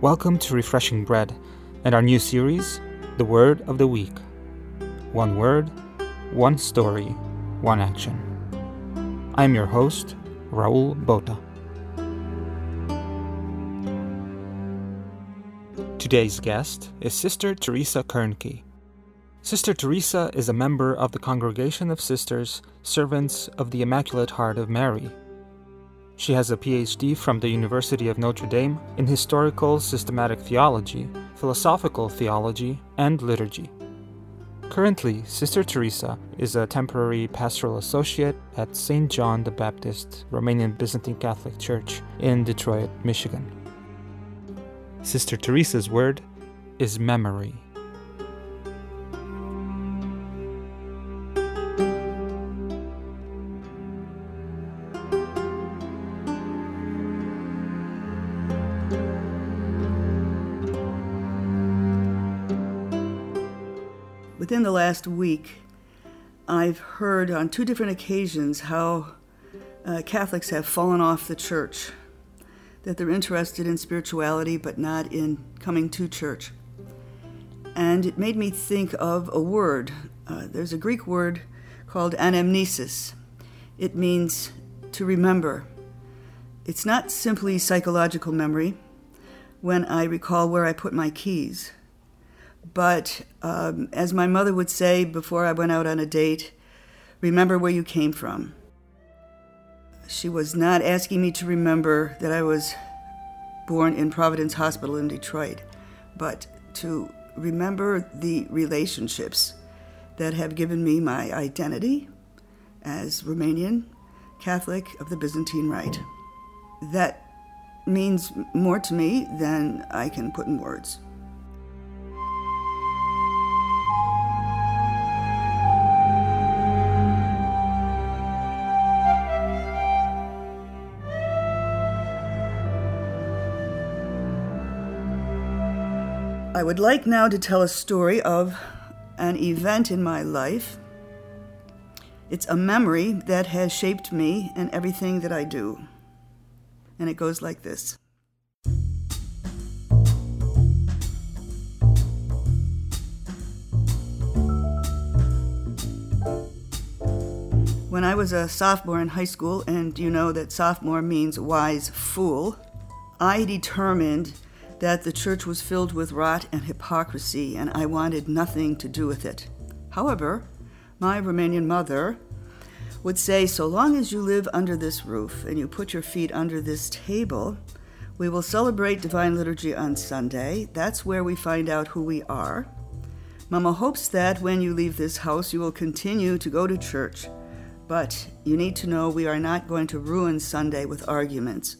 Welcome to Refreshing Bread and our new series, The Word of the Week. One word, one story, one action. I'm your host, Raul Bota. Today's guest is Sister Teresa Kernke. Sister Teresa is a member of the Congregation of Sisters, Servants of the Immaculate Heart of Mary. She has a PhD from the University of Notre Dame in Historical Systematic Theology, Philosophical Theology, and Liturgy. Currently, Sister Teresa is a temporary pastoral associate at St. John the Baptist Romanian Byzantine Catholic Church in Detroit, Michigan. Sister Teresa's word is memory. Within the last week, I've heard on two different occasions how Catholics have fallen off the church, that they're interested in spirituality but not in coming to church. And it made me think of a word. There's a Greek word called anamnesis. It means to remember. It's not simply psychological memory when I recall where I put my keys. But as my mother would say before I went out on a date, remember where you came from. She was not asking me to remember that I was born in Providence Hospital in Detroit, but to remember the relationships that have given me my identity as Romanian Catholic of the Byzantine Rite. That means more to me than I can put in words. I would like now to tell a story of an event in my life. It's a memory that has shaped me and everything that I do. And it goes like this. When I was a sophomore in high school, and you know that sophomore means wise fool, I determined that the church was filled with rot and hypocrisy, and I wanted nothing to do with it. However, my Romanian mother would say, so long as you live under this roof and you put your feet under this table, we will celebrate Divine Liturgy on Sunday. That's where we find out who we are. Mama hopes that when you leave this house, you will continue to go to church. But you need to know we are not going to ruin Sunday with arguments.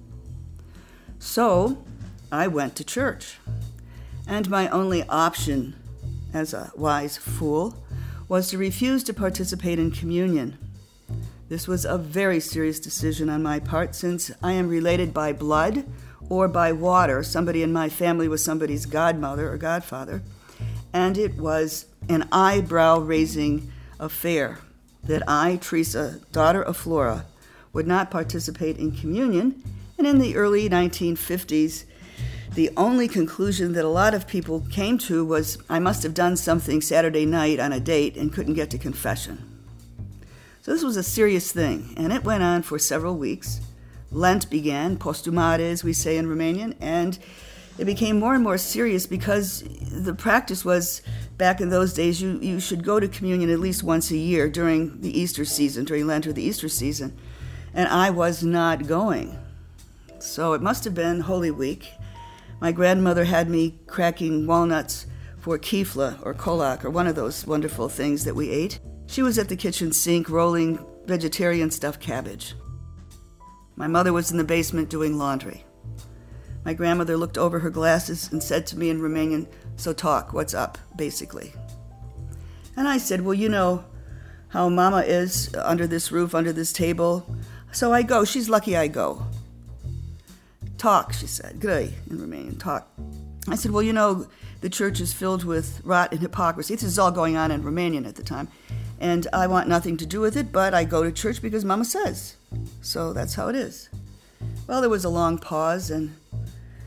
So I went to church, and my only option as a wise fool was to refuse to participate in communion. This was a very serious decision on my part, since I am related by blood or by water. Somebody in my family was somebody's godmother or godfather, and it was an eyebrow-raising affair that I, Teresa, daughter of Flora, would not participate in communion. And in the early 1950s, the only conclusion that a lot of people came to was I must have done something Saturday night on a date and couldn't get to confession. So this was a serious thing, and it went on for several weeks. Lent began, postumare, as we say in Romanian, and it became more and more serious because the practice was, back in those days, you should go to communion at least once a year during the Easter season, during Lent or the Easter season, and I was not going. So it must have been Holy Week. My grandmother had me cracking walnuts for kifla or kolak, or one of those wonderful things that we ate. She was at the kitchen sink rolling vegetarian stuffed cabbage. My mother was in the basement doing laundry. My grandmother looked over her glasses and said to me in Romanian, "So talk, what's up?" basically. And I said, well, you know how Mama is under this roof, under this table. So I go. She's lucky I go. Talk, she said. Grăi, in Romanian, talk. I said, well, you know, the church is filled with rot and hypocrisy. This is all going on in Romanian at the time. And I want nothing to do with it, but I go to church because Mama says. So that's how it is. Well, there was a long pause, and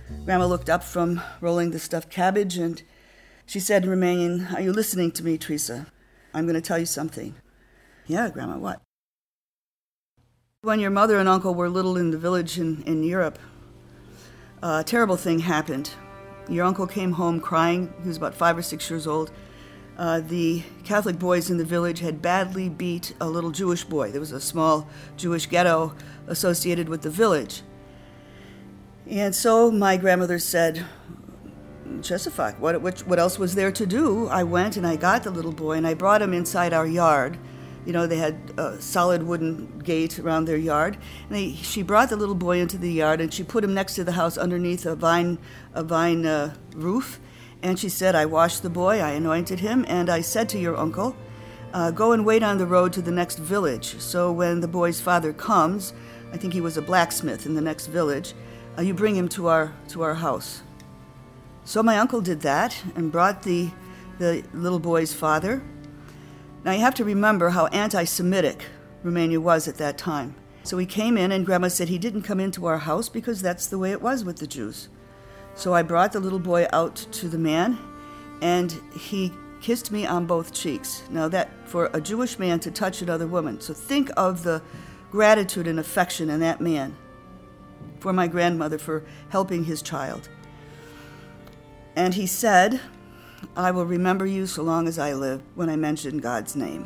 Grandma looked up from rolling the stuffed cabbage and she said in Romanian, "Are you listening to me, Teresa? I'm going to tell you something." "Yeah, Grandma, what?" "When your mother and uncle were little in the village in Europe, a terrible thing happened. Your uncle came home crying. He was about 5 or 6 years old. The Catholic boys in the village had badly beat a little Jewish boy. There was a small Jewish ghetto associated with the village. And so my grandmother said, "Czesafak, what else was there to do?" I went and I got the little boy and I brought him inside our yard. You know, they had a solid wooden gate around their yard. And she brought the little boy into the yard and she put him next to the house underneath a vine roof. And she said, "I washed the boy, I anointed him, and I said to your uncle, go and wait on the road to the next village. So when the boy's father comes," I think he was a blacksmith in the next village, "you bring him to our house." So my uncle did that and brought the little boy's father. Now you have to remember how anti-Semitic Romania was at that time. So he came in and Grandma said he didn't come into our house because that's the way it was with the Jews. So I brought the little boy out to the man and he kissed me on both cheeks. Now that, for a Jewish man to touch another woman, so think of the gratitude and affection in that man for my grandmother for helping his child. And he said, "I will remember you so long as I live," when I mentioned God's name.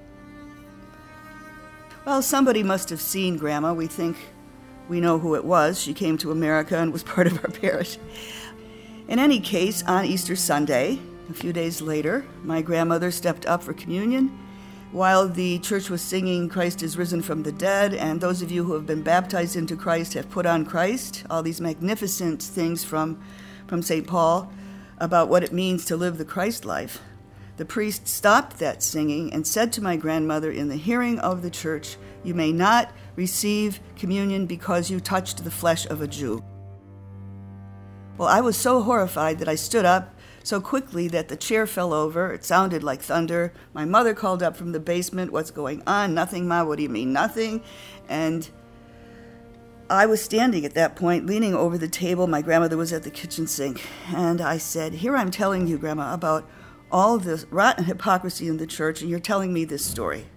Well, somebody must have seen Grandma. We think we know who it was. She came to America and was part of our parish. In any case, on Easter Sunday, a few days later, my grandmother stepped up for communion while the church was singing "Christ is risen from the dead," and those of you who have been baptized into Christ have put on Christ, all these magnificent things from St. Paul about what it means to live the Christ life. The priest stopped that singing and said to my grandmother in the hearing of the church, "You may not receive communion because you touched the flesh of a Jew." Well, I was so horrified that I stood up so quickly that the chair fell over. It sounded like thunder. My mother called up from the basement, "What's going on?" "Nothing, Ma. What do you mean, nothing?" And I was standing at that point, leaning over the table. My grandmother was at the kitchen sink. And I said, "Here I'm telling you, Grandma, about all this rotten hypocrisy in the church, and you're telling me this story."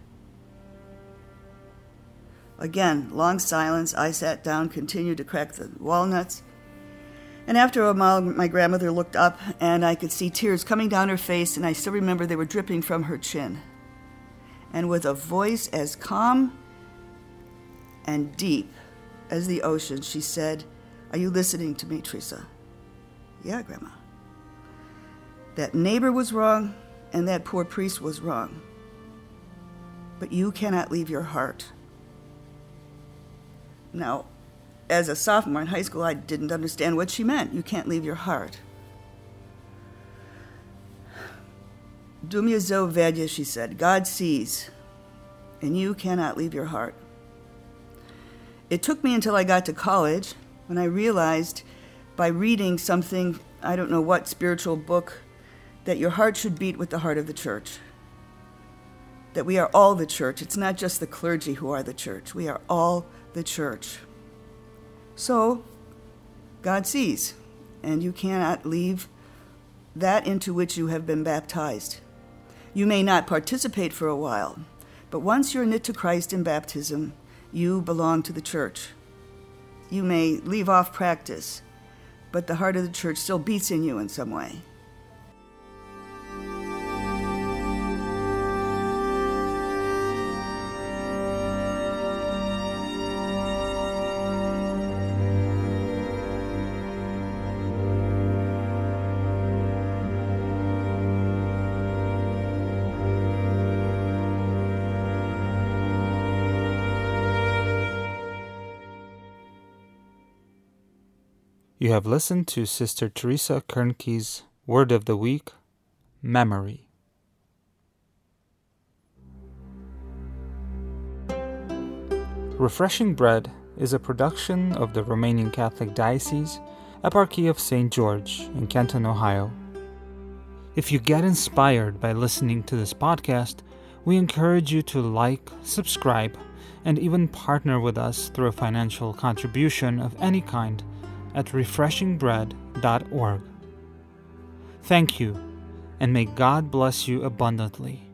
Again, long silence. I sat down, continued to crack the walnuts. And after a while, my grandmother looked up, and I could see tears coming down her face, and I still remember they were dripping from her chin. And with a voice as calm and deep as the ocean, she said, "Are you listening to me, Teresa?" "Yeah, Grandma." "That neighbor was wrong, and that poor priest was wrong. But you cannot leave your heart." Now, as a sophomore in high school, I didn't understand what she meant. You can't leave your heart. "Dumnezeu vede," she said. "God sees, and you cannot leave your heart." It took me until I got to college when I realized by reading something, I don't know what spiritual book, that your heart should beat with the heart of the church. That we are all the church. It's not just the clergy who are the church. We are all the church. So, God sees, and you cannot leave that into which you have been baptized. You may not participate for a while, but once you're knit to Christ in baptism, you belong to the church. You may leave off practice, but the heart of the church still beats in you in some way. You have listened to Sister Teresa Kernke's Word of the Week, Memory. Refreshing Bread is a production of the Romanian Catholic Diocese, Eparchy of St. George in Kenton, Ohio. If you get inspired by listening to this podcast, we encourage you to like, subscribe, and even partner with us through a financial contribution of any kind refreshingbread.org. Thank you, and may God bless you abundantly.